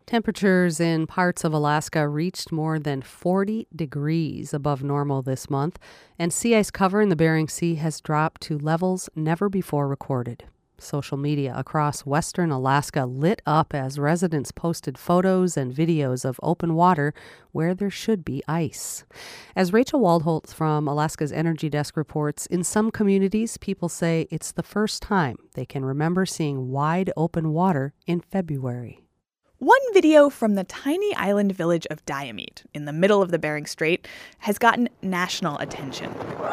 Temperatures in parts of Alaska reached more than 40 degrees above normal this month, and sea ice cover in the Bering Sea has dropped to levels never before recorded. Social media across western Alaska lit up as residents posted photos and videos of open water where there should be ice. As Rachel Waldholtz from Alaska's Energy Desk reports, in some communities, people say it's the first time they can remember seeing wide open water in February. One video from the tiny island village of Diomede in the middle of the Bering Strait has gotten national attention.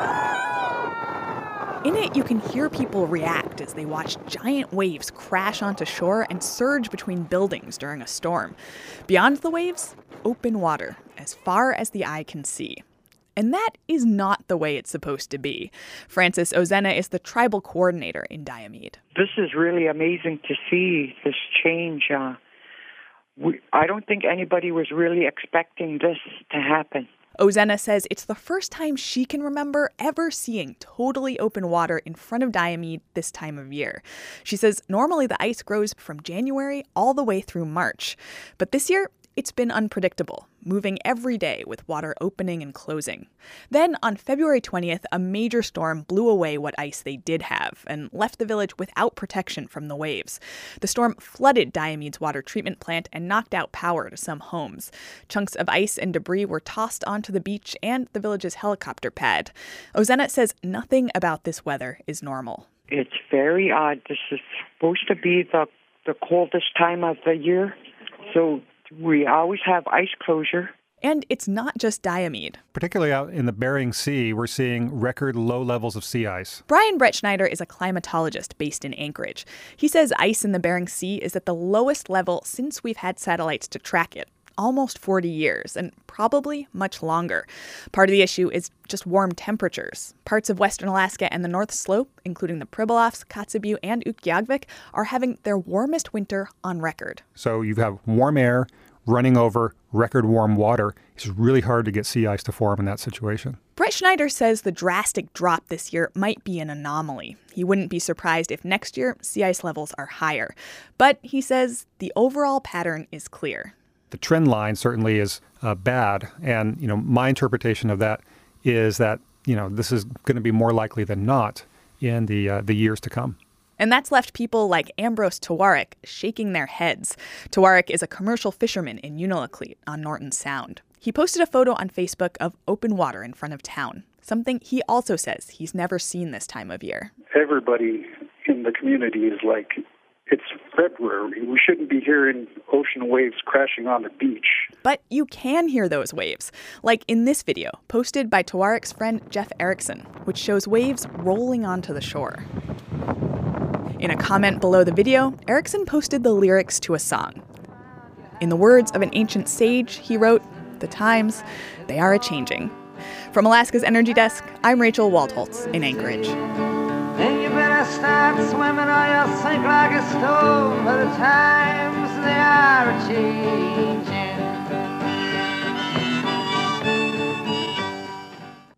In it, you can hear people react as they watch giant waves crash onto shore and surge between buildings during a storm. Beyond the waves, open water, as far as the eye can see. And that is not the way it's supposed to be. Francis Ozena is the tribal coordinator in Diomede. This is really amazing to see this change. I don't think anybody was really expecting this to happen. Ozena says it's the first time she can remember ever seeing totally open water in front of Diomede this time of year. She says normally the ice grows from January all the way through March. But this year, it's been unpredictable, moving every day with water opening and closing. Then, on February 20th, a major storm blew away what ice they did have and left the village without protection from the waves. The storm flooded Diomede's water treatment plant and knocked out power to some homes. Chunks of ice and debris were tossed onto the beach and the village's helicopter pad. Ozena says nothing about this weather is normal. It's very odd. This is supposed to be the coldest time of the year, so we always have ice closure. And it's not just Diomede. Particularly out in the Bering Sea, we're seeing record low levels of sea ice. Brian Brettschneider is a climatologist based in Anchorage. He says ice in the Bering Sea is at the lowest level since we've had satellites to track it. Almost 40 years, and probably much longer. Part of the issue is just warm temperatures. Parts of western Alaska and the North Slope, including the Pribilofs, Kotzebue, and Utqiagvik, are having their warmest winter on record. So you have warm air running over record warm water. It's really hard to get sea ice to form in that situation. Brettschneider says the drastic drop this year might be an anomaly. He wouldn't be surprised if next year sea ice levels are higher. But he says the overall pattern is clear. The trend line certainly is bad. And, my interpretation of that is that, this is going to be more likely than not in the years to come. And that's left people like Ambrose Tawarik shaking their heads. Tawarik is a commercial fisherman in Unalakleet on Norton Sound. He posted a photo on Facebook of open water in front of town, something he also says he's never seen this time of year. Everybody in the community is like, it's February. We shouldn't be hearing ocean waves crashing on the beach. But you can hear those waves, like in this video posted by Tawarik's friend Jeff Erickson, which shows waves rolling onto the shore. In a comment below the video, Erickson posted the lyrics to a song. In the words of an ancient sage, he wrote, "The times, they are a-changing." From Alaska's Energy Desk, I'm Rachel Waldholtz in Anchorage. Then you better start swimming or you'll sink like a stone. By the times they are a-changing.